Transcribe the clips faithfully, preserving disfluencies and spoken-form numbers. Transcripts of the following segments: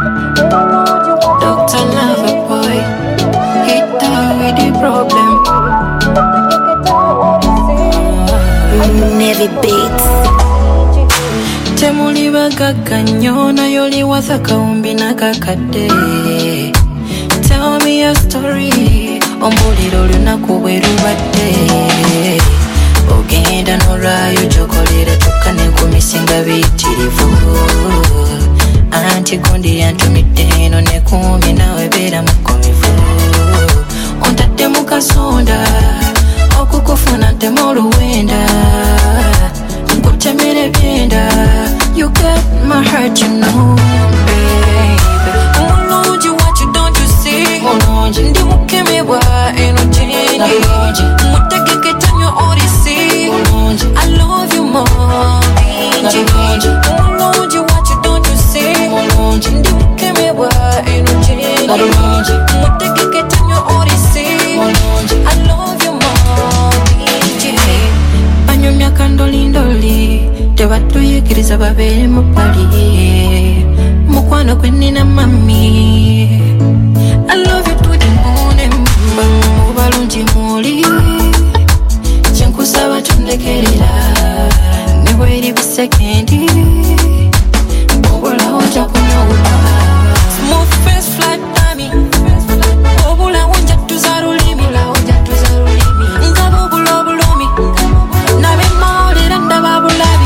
Doctor Loverboy, hit down with the problem. Navy Beats. Temuli bagaga nnyo nayo liwaza kawumbi nakakadde. Tell me a story, ombulira olunaku bwe lubadde. Ogenda n'olwayo gyokolera kyokka ne kumisinga biyitirivu. Anti gundi yantumidde eno ne kumbi nawe beera mukomivu. Ontadde mu kasonda okukufuna ntemu oluwenda. Nkutemere byenda. You got my heart, you know, baby. Mulungi, what you don't you see? Mulungi, ndi mukemebwa eno gyendi. Mutegeke tanyo orisi. Mulungi, I love you more, bingi. Mulungi, what you don't you see? Mulungi, ndi mukemebwa eno gyendi. Mutegeke tanyo orisi. Mulungi, I love you more, bingi. Banyumya kandolindoli. Tebatuyigiriza babeere mu bbali. Mukwano gwe nnina mami. I love you to the moon and back. Mu balungi muli. Kyenkusaba tundekerera. Ne bw'eri bisekendi. Obulawo nja kunyolwa. Smooth face flat tummy. Obulawo nja tuza lulimi. Ndaba obula obulumi. Nabe mawulira ndaba bulabi.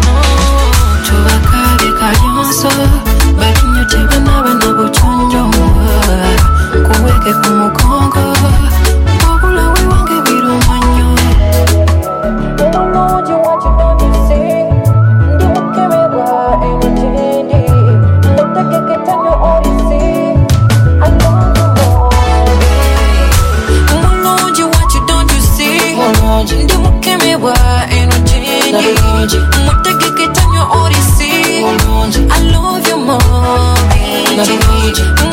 Kalyonso, balinyo tebanaba n'obutonjo. Kuweke ku mugongo, obulawe wange biruma nnyo. Mulungi, what you don't you see? Ndi mukemebwa eno gyendi. Mutegeke tanyo orisi. I love you more. Mulungi, what you don't you see? Mulungi, ndi mukemebwa eno gyendi. Mutegeke tanyo orisi. I love you more, baby.